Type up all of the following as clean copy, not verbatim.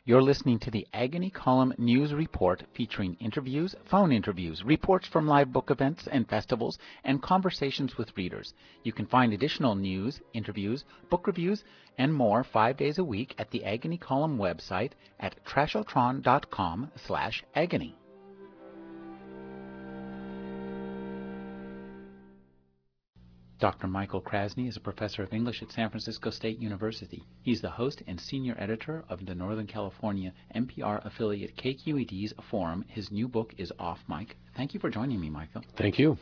You're listening to the Agony Column News Report featuring interviews, phone interviews, reports from live book events and festivals, and conversations with readers. You can find additional news, interviews, book reviews, and more 5 days a week at the Agony Column website at trashotron.com/agony. Dr. Michael Krasny is a professor of English at San Francisco State University. He's the host and senior editor of the Northern California NPR affiliate KQED's Forum. His new book is Off Mic. Thank you for joining me, Michael. Thank you.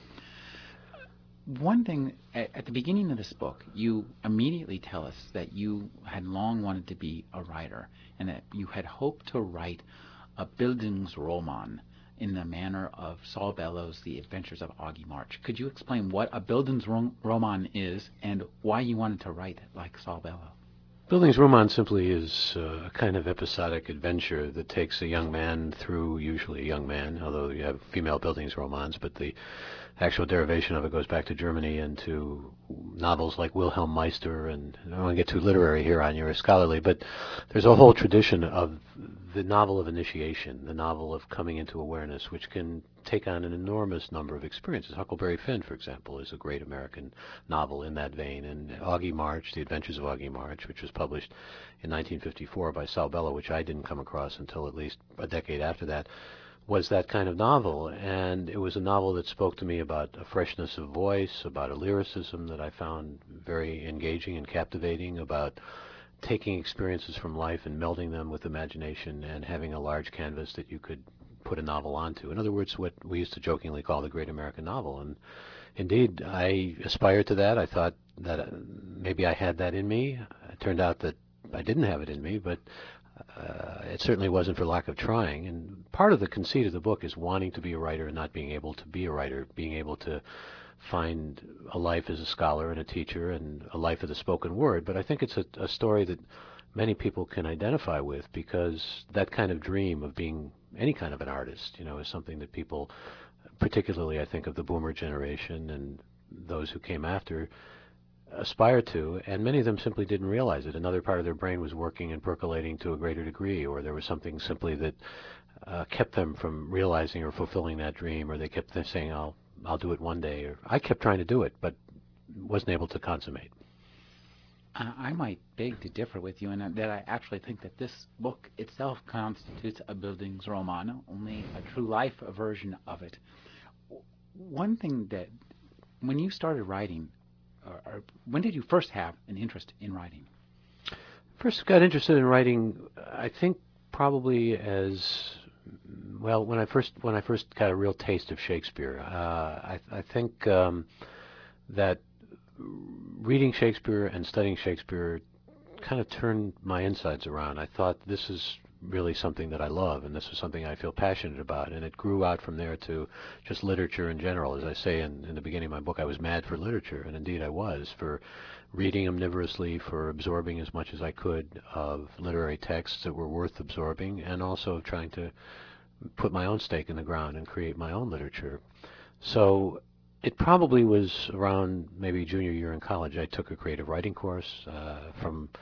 One thing, at the beginning of this book, you immediately tell us that you had long wanted to be a writer and that you had hoped to write a Bildungsroman in the manner of Saul Bellows' The Adventures of Augie March. Could you explain what a Bildungsroman is and why you wanted to write like Saul Bellows? Bildungsroman simply is a kind of episodic adventure that takes a young man through, usually a young man, although you have female Bildungsromans, but the actual derivation of it goes back to Germany and to novels like Wilhelm Meister, and I don't want to get too literary here on you or scholarly, but there's a whole tradition of the novel of initiation, the novel of coming into awareness, which can take on an enormous number of experiences. Huckleberry Finn, for example, is a great American novel in that vein, and Augie March, The Adventures of Augie March, which was published in 1954 by Saul Bellow, which I didn't come across until at least a decade after that, was that kind of novel. And it was a novel that spoke to me about a freshness of voice, about a lyricism that I found very engaging and captivating, about taking experiences from life and melding them with imagination and having a large canvas that you could put a novel onto. In other words, what we used to jokingly call the great American novel. And indeed, I aspired to that. I thought that maybe I had that in me. It turned out that I didn't have it in me, but it certainly wasn't for lack of trying. And part of the conceit of the book is wanting to be a writer and not being able to be a writer, being able to find a life as a scholar and a teacher and a life of the spoken word. But I think it's a story that many people can identify with, because that kind of dream of being any kind of an artist, is something that people, particularly I think of the boomer generation and those who came after, aspire to, and many of them simply didn't realize it. Another part of their brain was working and percolating to a greater degree, or there was something simply that kept them from realizing or fulfilling that dream, or they kept saying, I'll do it one day, or I kept trying to do it, but wasn't able to consummate. I might beg to differ with you in that I actually think that this book itself constitutes a Bildungsroman, only a true life version of it. One thing that, when you started writing, or when did you first have an interest in writing? First got interested in writing, I think probably as well when I first got a real taste of Shakespeare. I think that reading Shakespeare and studying Shakespeare kind of turned my insides around. I thought, this is really something that I love, and this is something I feel passionate about, and it grew out from there to just literature in general. As I say in the beginning of my book, I was mad for literature, and indeed I was, for reading omnivorously, for absorbing as much as I could of literary texts that were worth absorbing, and also trying to put my own stake in the ground and create my own literature. So it probably was around maybe junior year in college. I took a creative writing course from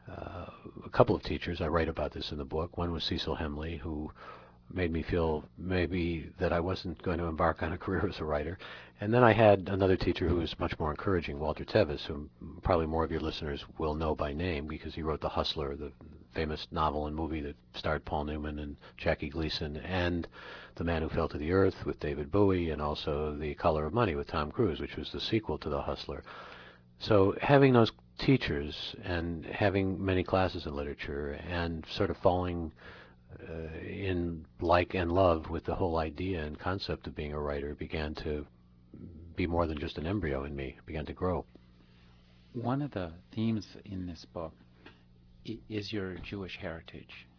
a couple of teachers. I write about this in the book. One was Cecil Hemley, who made me feel maybe that I wasn't going to embark on a career as a writer. And then I had another teacher who was much more encouraging, Walter Tevis, who probably more of your listeners will know by name because he wrote The Hustler, the famous novel and movie that starred Paul Newman and Jackie Gleason, and The Man Who Fell to the Earth with David Bowie, and also The Color of Money with Tom Cruise, which was the sequel to The Hustler. So having those teachers and having many classes in literature and sort of falling in like and love with the whole idea and concept of being a writer began to be more than just an embryo in me, began to grow. One of the themes in this book is your Jewish heritage.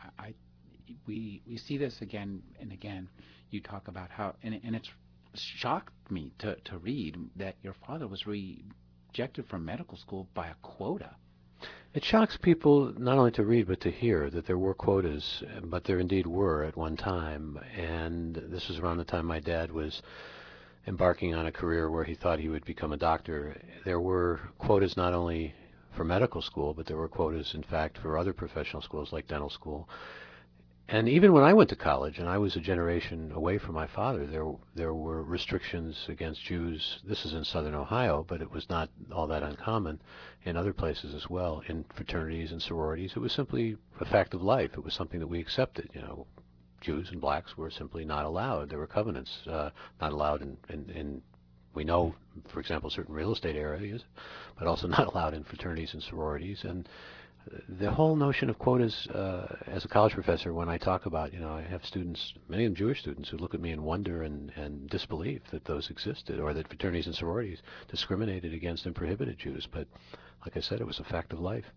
We see this again and again. You talk about how, and it's shocked me to read that your father was rejected from medical school by a quota. It shocks people not only to read but to hear that there were quotas, but there indeed were at one time. And this was around the time my dad was embarking on a career where he thought he would become a doctor. There were quotas not only for medical school, but there were quotas, in fact, for other professional schools like dental school. And even when I went to college, and I was a generation away from my father, there were restrictions against Jews. This is in southern Ohio, but it was not all that uncommon in other places as well, in fraternities and sororities. It was simply a fact of life. It was something that we accepted. Jews and blacks were simply not allowed. There were covenants not allowed in we know, for example, certain real estate areas, but also not allowed in fraternities and sororities. And the whole notion of quotas, as a college professor, when I talk about, I have students, many of them Jewish students, who look at me in wonder and disbelief that those existed, or that fraternities and sororities discriminated against and prohibited Jews. But like I said, it was a fact of life.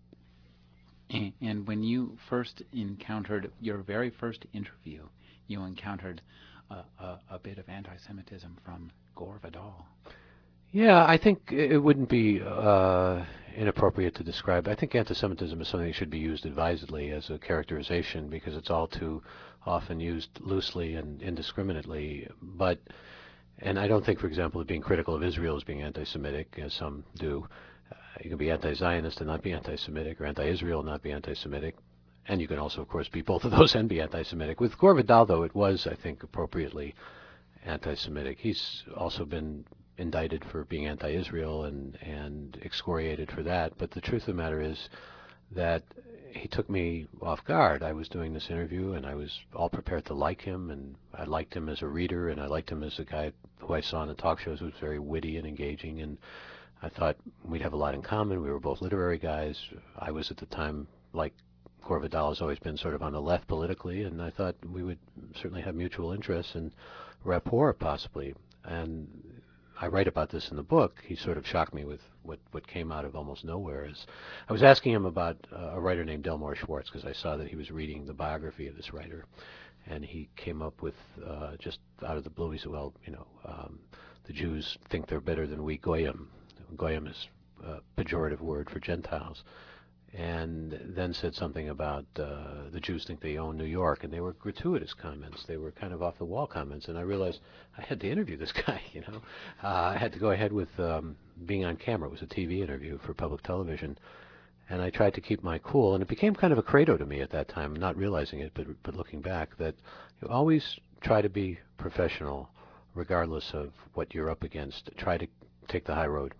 And when you first encountered your very first interview, you encountered a bit of anti-Semitism from Gore Vidal. Yeah, I think it wouldn't be inappropriate to describe. I think anti-Semitism is something that should be used advisedly as a characterization, because it's all too often used loosely and indiscriminately. And I don't think, for example, that being critical of Israel is being anti-Semitic, as some do. You can be anti-Zionist and not be anti-Semitic, or anti-Israel and not be anti-Semitic. And you can also, of course, be both of those and be anti-Semitic. With Gore Vidal, though, it was, I think, appropriately anti-Semitic. He's also been indicted for being anti-Israel and excoriated for that. But the truth of the matter is that he took me off guard. I was doing this interview, and I was all prepared to like him, and I liked him as a reader, and I liked him as a guy who I saw in the talk shows who was very witty and engaging, and I thought we'd have a lot in common. We were both literary guys. I was at the time, like Gore Vidal has always been, sort of on the left politically, and I thought we would certainly have mutual interests and rapport, possibly. And I write about this in the book. He sort of shocked me with what came out of almost nowhere. I was asking him about a writer named Delmore Schwartz, because I saw that he was reading the biography of this writer, and he came up with, just out of the blue, he said, well, the Jews think they're better than we Goyim. Goyim is a pejorative word for Gentiles. And then said something about the Jews think they own New York, and they were gratuitous comments. They were kind of off-the-wall comments, and I realized I had to interview this guy, I had to go ahead with being on camera. It was a TV interview for public television, and I tried to keep my cool, and it became kind of a credo to me at that time, not realizing it, but looking back, that you always try to be professional regardless of what you're up against. Try to take the high road.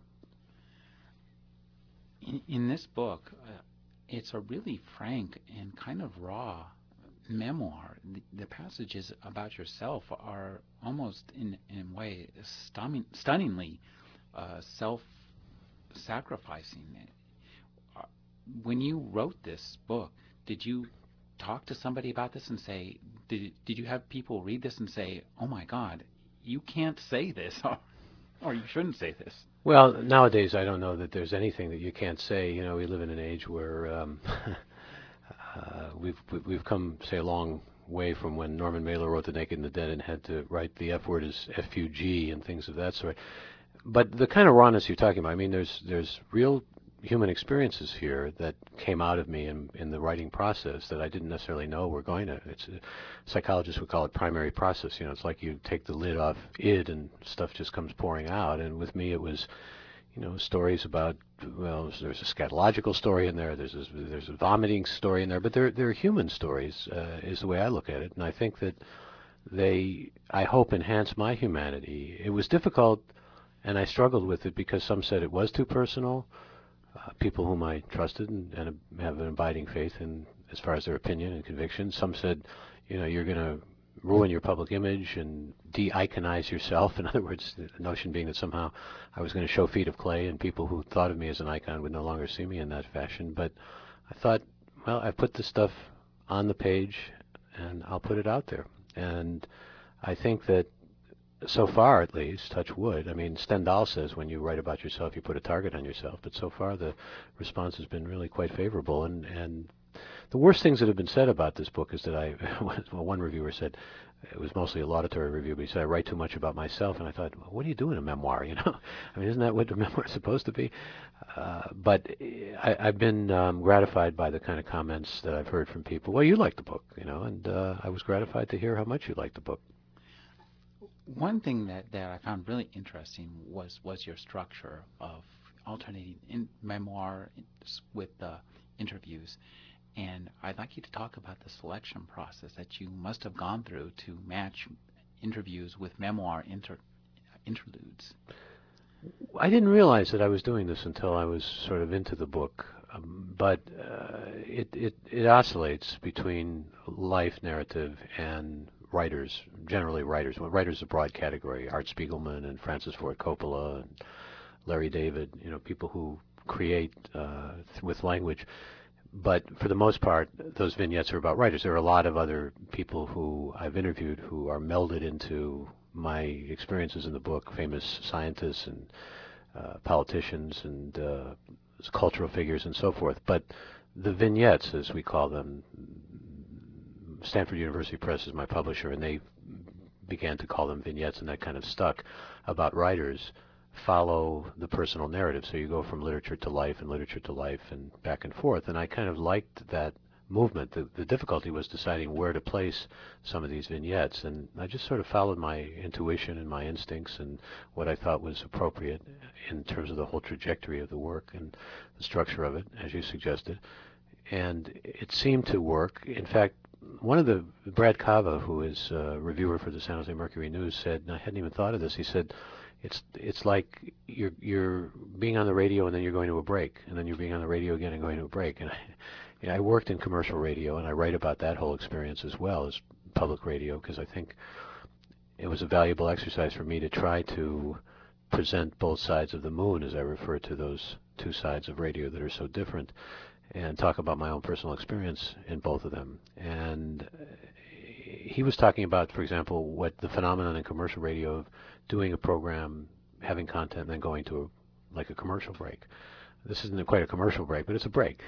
In this book, it's a really frank and kind of raw memoir. The passages about yourself are almost, in a way, stunningly self-sacrificing. When you wrote this book, did you talk to somebody about this and say, did you have people read this and say, oh my God, you can't say this, or you shouldn't say this? Well, nowadays I don't know that there's anything that you can't say. We live in an age where we've come, say, a long way from when Norman Mailer wrote The Naked and the Dead and had to write the F word as F-U-G and things of that sort. But the kind of rawness you're talking about, I mean, there's real human experiences here that came out of me in the writing process that I didn't necessarily know were going to. Psychologists would call it primary process. It's like you take the lid off id and stuff just comes pouring out. And with me, it was, stories about, well, there's a scatological story in there. There's a vomiting story in there, but they're human stories, is the way I look at it. And I think that they, I hope, enhance my humanity. It was difficult, and I struggled with it because some said it was too personal. People whom I trusted and have an abiding faith in as far as their opinion and conviction. Some said, you're going to ruin your public image and de-iconize yourself. In other words, the notion being that somehow I was going to show feet of clay and people who thought of me as an icon would no longer see me in that fashion. But I thought, well, I put this stuff on the page and I'll put it out there. And I think that so far, at least, touch wood. I mean, Stendhal says when you write about yourself, you put a target on yourself. But so far, the response has been really quite favorable. And the worst things that have been said about this book is that one reviewer said, it was mostly a laudatory review, but he said, I write too much about myself. And I thought, well, what do you do in a memoir, I mean, isn't that what a memoir is supposed to be? But I've been gratified by the kind of comments that I've heard from people. Well, you like the book, and I was gratified to hear how much you liked the book. One thing that I found really interesting was your structure of alternating in memoir with interviews. And I'd like you to talk about the selection process that you must have gone through to match interviews with memoir interludes. I didn't realize that I was doing this until I was sort of into the book, but it oscillates between life narrative and writers, generally writers. Well, writers is a broad category. Art Spiegelman and Francis Ford Coppola and Larry David, people who create with language. But for the most part, those vignettes are about writers. There are a lot of other people who I've interviewed who are melded into my experiences in the book, famous scientists and politicians and cultural figures and so forth. But the vignettes, as we call them, Stanford University Press is my publisher, and they began to call them vignettes, and that kind of stuck, about writers, follow the personal narrative. So you go from literature to life and back and forth. And I kind of liked that movement. The difficulty was deciding where to place some of these vignettes, and I just sort of followed my intuition and my instincts and what I thought was appropriate in terms of the whole trajectory of the work and the structure of it, as you suggested. And it seemed to work. In fact, Brad Cava, who is a reviewer for the San Jose Mercury News, said, and I hadn't even thought of this, he said, it's like you're being on the radio and then you're going to a break, and then you're being on the radio again and going to a break. And I worked in commercial radio, and I write about that whole experience as well as public radio, because I think it was a valuable exercise for me to try to present both sides of the moon, as I refer to those two sides of radio that are so different, and talk about my own personal experience in both of them. And he was talking about, for example, what the phenomenon in commercial radio of doing a program, having content, and then going to a commercial break. This isn't quite a commercial break, but it's a break.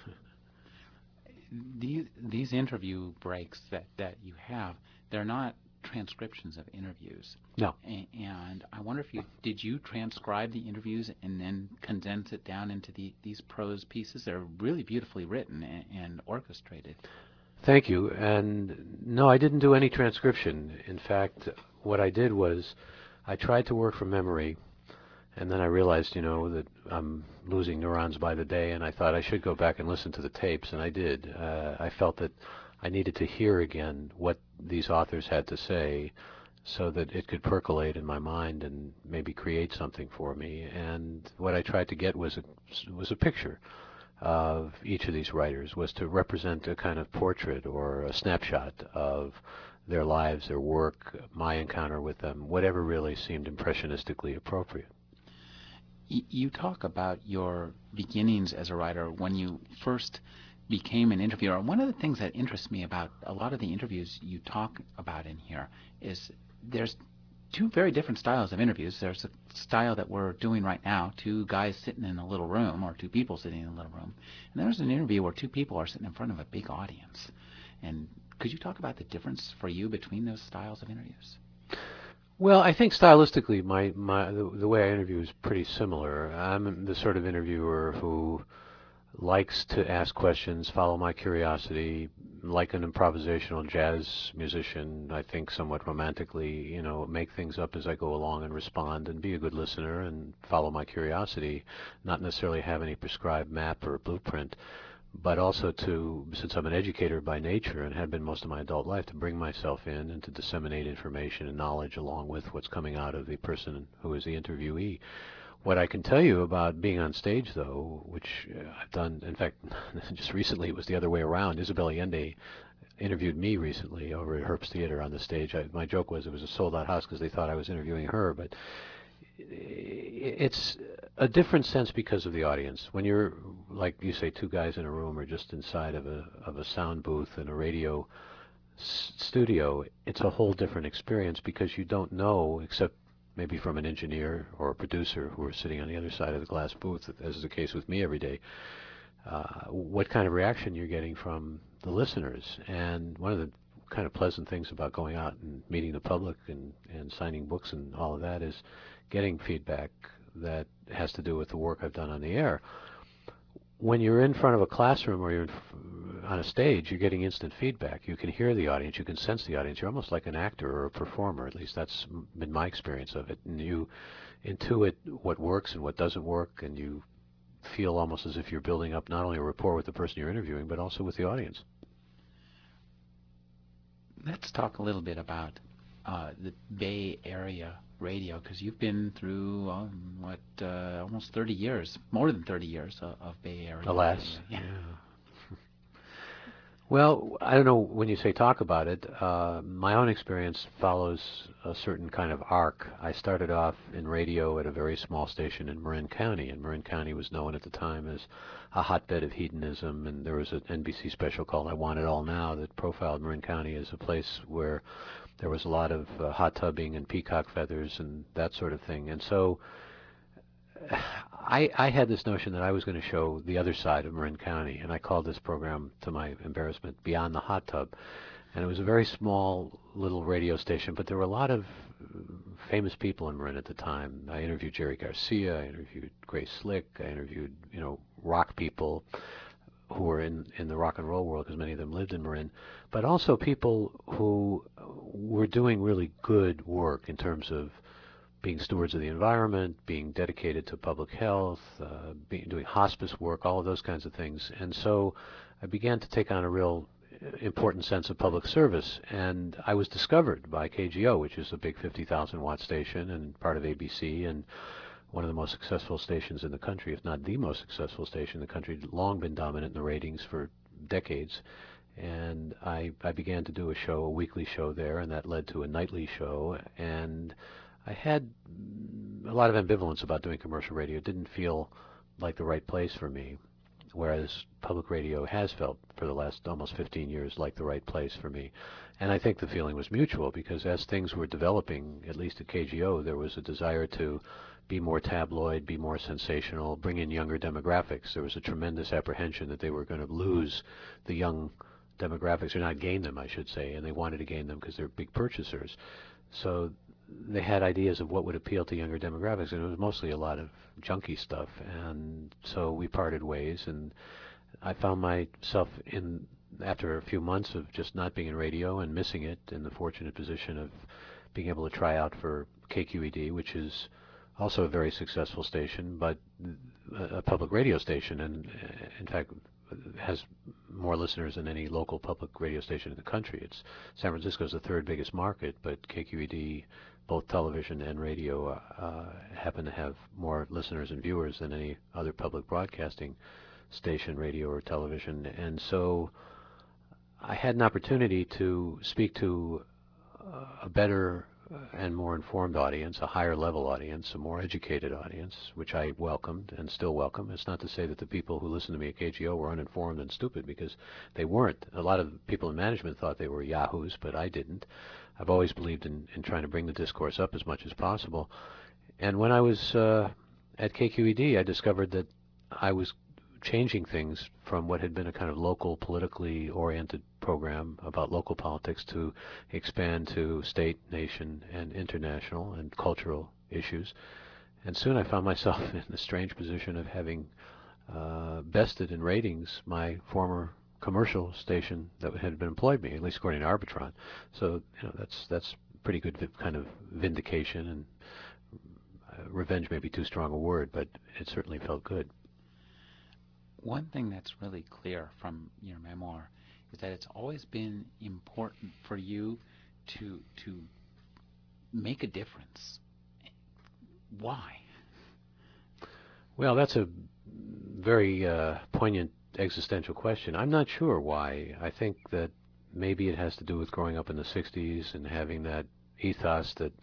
These interview breaks that you have, they're not transcriptions of interviews. No. And I wonder if did you transcribe the interviews and then condense it down into these prose pieces? They're really beautifully written and orchestrated. Thank you. And no, I didn't do any transcription. In fact, what I did was I tried to work from memory, and then I realized, that I'm losing neurons by the day, and I thought I should go back and listen to the tapes, and I did. I felt that I needed to hear again what these authors had to say so that it could percolate in my mind and maybe create something for me. And what I tried to get was a picture of each of these writers, was to represent a kind of portrait or a snapshot of their lives, their work, my encounter with them, whatever really seemed impressionistically appropriate. You talk about your beginnings as a writer when you first became an interviewer. One of the things that interests me about a lot of the interviews you talk about in here is there's two very different styles of interviews. There's a style that we're doing right now, two guys sitting in a little room, or two people sitting in a little room. And there's an interview where two people are sitting in front of a big audience. And could you talk about the difference for you between those styles of interviews? Well, I think stylistically, the way I interview is pretty similar. I'm the sort of interviewer who likes to ask questions, follow my curiosity, like an improvisational jazz musician, I think somewhat romantically, make things up as I go along and respond and be a good listener and follow my curiosity, not necessarily have any prescribed map or blueprint, but also to, since I'm an educator by nature and have been most of my adult life, to bring myself in and to disseminate information and knowledge along with what's coming out of the person who is the interviewee. What I can tell you about being on stage, though, which I've done, in fact, just recently, it was the other way around. Isabel Allende interviewed me recently over at Herbst Theater on the stage. My joke was it was a sold-out house because they thought I was interviewing her, but it's a different sense because of the audience. When you're, like you say, two guys in a room or just inside of a sound booth in a radio studio, it's a whole different experience because you don't know, except maybe from an engineer or a producer who are sitting on the other side of the glass booth, as is the case with me every day, what kind of reaction you're getting from the listeners. And one of the kind of pleasant things about going out and meeting the public and signing books and all of that is getting feedback that has to do with the work I've done on the air. When you're in front of a classroom or you're on a stage, you're getting instant feedback. You can hear the audience, you can sense the audience. You're almost like an actor or a performer. At least that's been my experience of it. And you intuit what works and what doesn't work, and you feel almost as if you're building up not only a rapport with the person you're interviewing, but also with the audience. Let's talk a little bit about the Bay Area radio, because you've been through almost 30 years, more than 30 years of Bay Area. Alas, radio. yeah. Well, I don't know when you say talk about it. My own experience follows a certain kind of arc. I started off in radio at a very small station in Marin County, and Marin County was known at the time as a hotbed of hedonism, and there was an NBC special called I Want It All Now that profiled Marin County as a place where there was a lot of hot tubbing and peacock feathers and that sort of thing. And so I had this notion that I was going to show the other side of Marin County, and I called this program, to my embarrassment, Beyond the Hot Tub. And it was a very small little radio station, but there were a lot of famous people in Marin at the time. I interviewed Jerry Garcia, I interviewed Grace Slick, I interviewed, rock people who were in the rock and roll world, because many of them lived in Marin, but also people who were doing really good work in terms of being stewards of the environment, being dedicated to public health, doing hospice work, all of those kinds of things. And so I began to take on a real important sense of public service. And I was discovered by KGO, which is a big 50,000 watt station and part of ABC, and one of the most successful stations in the country, if not the most successful station in the country, long been dominant in the ratings for decades. And I began to do a weekly show there, and that led to a nightly show. And I had a lot of ambivalence about doing commercial radio. It didn't feel like the right place for me, whereas public radio has felt for the last almost 15 years like the right place for me. And I think the feeling was mutual, because as things were developing, at least at KGO, there was a desire to be more tabloid, be more sensational, bring in younger demographics. There was a tremendous apprehension that they were going to lose the young demographics, or not gain them, I should say, and they wanted to gain them because they're big purchasers. So they had ideas of what would appeal to younger demographics, and it was mostly a lot of junky stuff. And so we parted ways, and I found myself after a few months of just not being in radio and missing it, in the fortunate position of being able to try out for KQED, which is also a very successful station, but a public radio station, and in fact has more listeners than any local public radio station in the country. San Francisco's the third biggest market, but KQED, both television and radio, happen to have more listeners and viewers than any other public broadcasting station, radio or television. And so I had an opportunity to speak to a better and more informed audience, a higher level audience, a more educated audience, which I welcomed and still welcome. It's not to say that the people who listened to me at KGO were uninformed and stupid, because they weren't. A lot of people in management thought they were yahoos, but I didn't. I've always believed in trying to bring the discourse up as much as possible. And when I was at KQED, I discovered that I was changing things from what had been a kind of local, politically oriented program about local politics to expand to state, nation, and international and cultural issues. And soon I found myself in the strange position of having bested in ratings my former commercial station that had been employed me, at least according to Arbitron. So that's pretty good kind of vindication, and revenge may be too strong a word, but it certainly felt good. One thing that's really clear from your memoir is that it's always been important for you to make a difference. Why? Well, that's a very poignant existential question. I'm not sure why. I think that maybe it has to do with growing up in the 60s and having that ethos that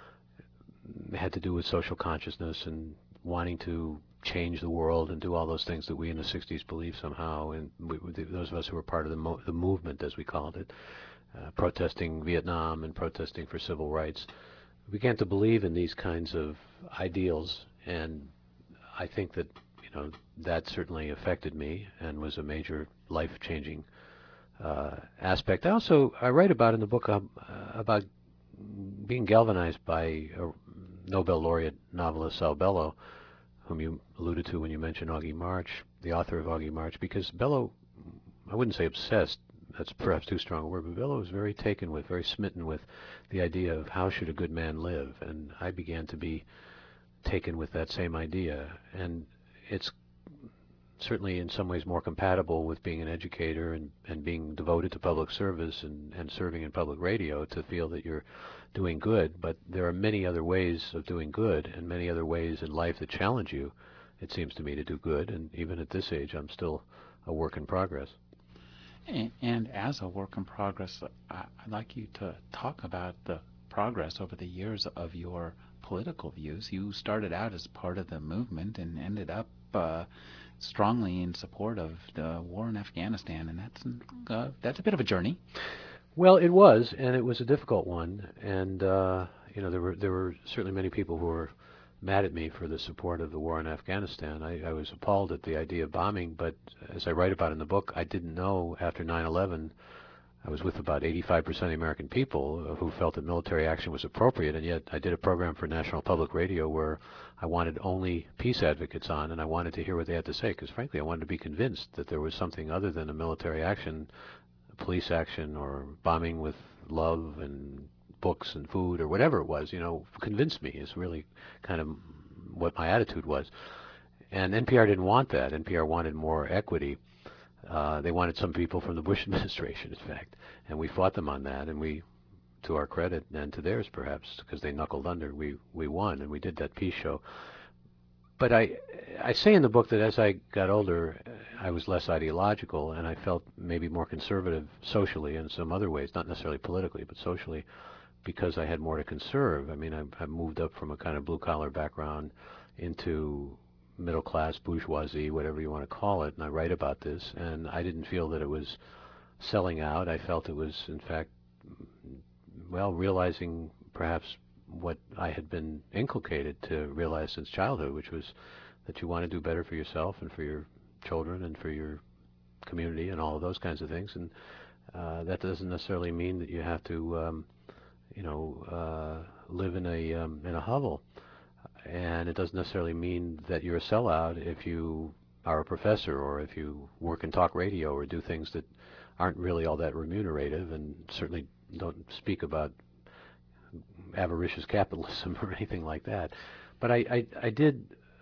had to do with social consciousness and wanting to change the world and do all those things that we in the 60s believed somehow, and those of us who were part of the movement, as we called it, protesting Vietnam and protesting for civil rights, we began to believe in these kinds of ideals, and I think that that certainly affected me and was a major life-changing aspect. I write about in the book about being galvanized by a Nobel laureate novelist, Saul Bellow, whom you alluded to when you mentioned Augie March, the author of Augie March, because Bellow I wouldn't say obsessed, that's perhaps too strong a word, but Bella was very taken with, very smitten with the idea of how should a good man live. And I began to be taken with that same idea. And it's certainly in some ways more compatible with being an educator and being devoted to public service and serving in public radio to feel that you're doing good. But there are many other ways of doing good and many other ways in life that challenge you, it seems to me, to do good. And even at this age, I'm still a work in progress. And as a work in progress, I'd like you to talk about the progress over the years of your political views. You started out as part of the movement and ended up strongly in support of the war in Afghanistan, and that's a bit of a journey. Well, it was, and it was a difficult one. And there were certainly many people who were mad at me for the support of the war in Afghanistan. I was appalled at the idea of bombing, but as I write about in the book, I didn't know after 9/11. I was with about 85% of the American people who felt that military action was appropriate, and yet I did a program for National Public Radio where I wanted only peace advocates on, and I wanted to hear what they had to say, because frankly I wanted to be convinced that there was something other than a military action, police action, or bombing with love and books and food or whatever it was, convinced me is really kind of what my attitude was. And NPR didn't want that. NPR wanted more equity. They wanted some people from the Bush administration, in fact, and we fought them on that, and we, to our credit and to theirs perhaps, because they knuckled under, we won, and we did that peace show. But I say in the book that as I got older, I was less ideological, and I felt maybe more conservative socially in some other ways, not necessarily politically, but socially, because I had more to conserve. I mean, I moved up from a kind of blue-collar background into middle-class bourgeoisie, whatever you want to call it, and I write about this, and I didn't feel that it was selling out. I felt it was, in fact, well, realizing perhaps what I had been inculcated to realize since childhood, which was that you want to do better for yourself and for your children and for your community and all of those kinds of things. And that doesn't necessarily mean that you have to live in a hovel, and it doesn't necessarily mean that you're a sellout if you are a professor or if you work in talk radio or do things that aren't really all that remunerative, and certainly don't speak about avaricious capitalism or anything like that. But I did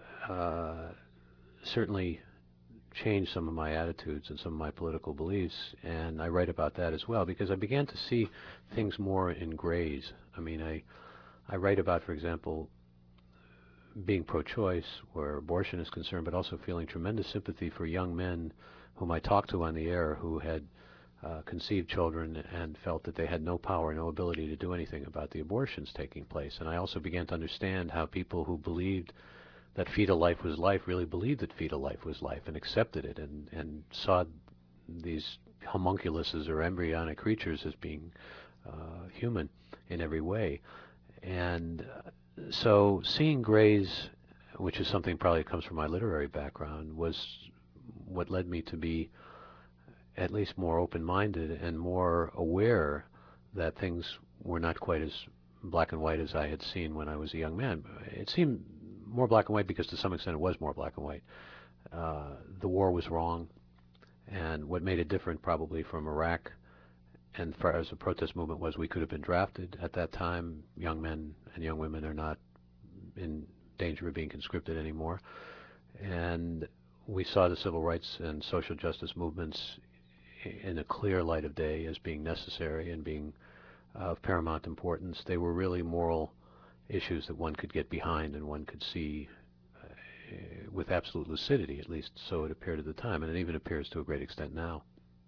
certainly change some of my attitudes and some of my political beliefs, and I write about that as well because I began to see things more in grays. I mean, I write about, for example, being pro-choice where abortion is concerned, but also feeling tremendous sympathy for young men whom I talked to on the air who had conceived children and felt that they had no power, no ability to do anything about the abortions taking place. And I also began to understand how people who believed that fetal life was life really believed that fetal life was life and accepted it and saw these homunculuses or embryonic creatures as being human in every way. And so seeing grays, which is something probably comes from my literary background, was what led me to be at least more open-minded and more aware that things were not quite as black and white as I had seen when I was a young man. It seemed more black and white because to some extent it was more black and white. The war was wrong, and what made it different probably from Iraq and far as the protest movement was we could have been drafted at that time. Young men and young women are not in danger of being conscripted anymore. And we saw the civil rights and social justice movements in a clear light of day as being necessary and being of paramount importance. They were really moral issues that one could get behind and one could see with absolute lucidity, at least so it appeared at the time, and it even appears to a great extent now.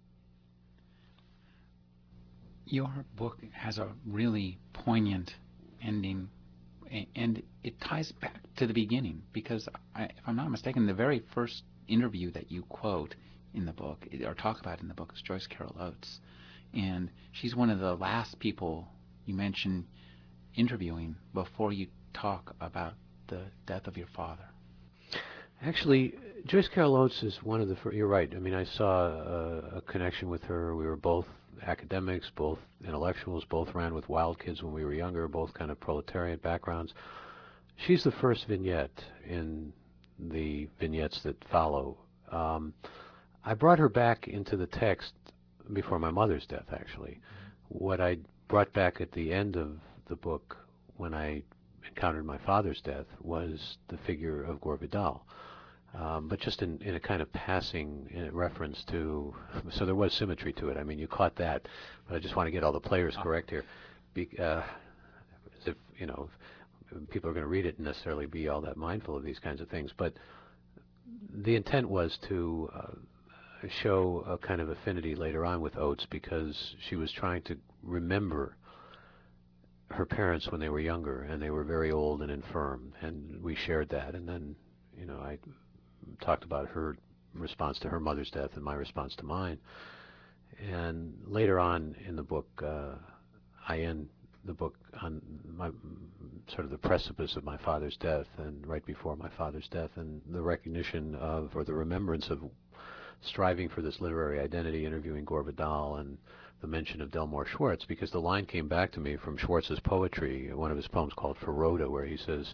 Your book has a really poignant ending, and it ties back to the beginning because, if I'm not mistaken, the very first interview that you quote in the book, or talk about in the book, is Joyce Carol Oates. And she's one of the last people you mention interviewing before you talk about the death of your father. Actually, Joyce Carol Oates is one of the first. You're right. I mean, I saw a connection with her. We were both academics, both intellectuals, both ran with Wild Kids when we were younger, both kind of proletariat backgrounds. She's the first vignette in the vignettes that follow. I brought her back into the text before my mother's death, actually. What I brought back at the end of the book when I encountered my father's death was the figure of Gore Vidal. But just in a kind of passing reference to, so there was symmetry to it. I mean, you caught that, but I just want to get all the players correct here. As if, people are going to read it and necessarily be all that mindful of these kinds of things. But the intent was to show a kind of affinity later on with Oates because she was trying to remember her parents when they were younger, and they were very old and infirm, and we shared that. And then, I talked about her response to her mother's death and my response to mine. And later on in the book, I end the book on my sort of the precipice of my father's death, and right before my father's death, and the recognition of, or the remembrance of, striving for this literary identity, interviewing Gore Vidal, and the mention of Delmore Schwartz, because the line came back to me from Schwartz's poetry, one of his poems called For Rhoda, where he says,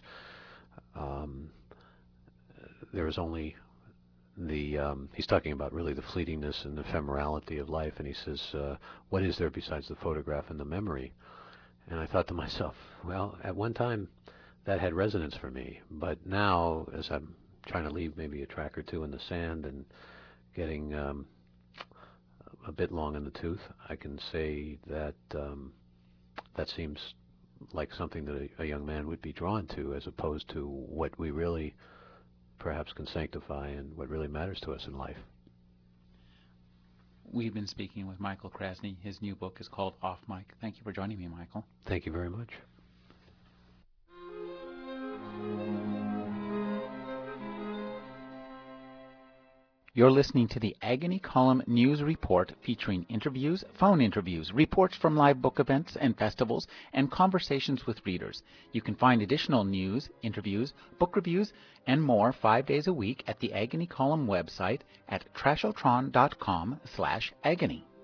there is only he's talking about really the fleetingness and ephemerality of life, and he says, what is there besides the photograph and the memory? And I thought to myself, well, at one time that had resonance for me, but now, as I'm trying to leave maybe a track or two in the sand and getting a bit long in the tooth, I can say that that seems like something that a young man would be drawn to, as opposed to what we really perhaps can sanctify and what really matters to us in life. We've been speaking with Michael Krasny. His new book is called Off Mic. Thank you for joining me, Michael. Thank you very much. You're listening to the Agony Column News Report, featuring interviews, phone interviews, reports from live book events and festivals, and conversations with readers. You can find additional news, interviews, book reviews, and more 5 days a week at the Agony Column website at trashotron.com/agony.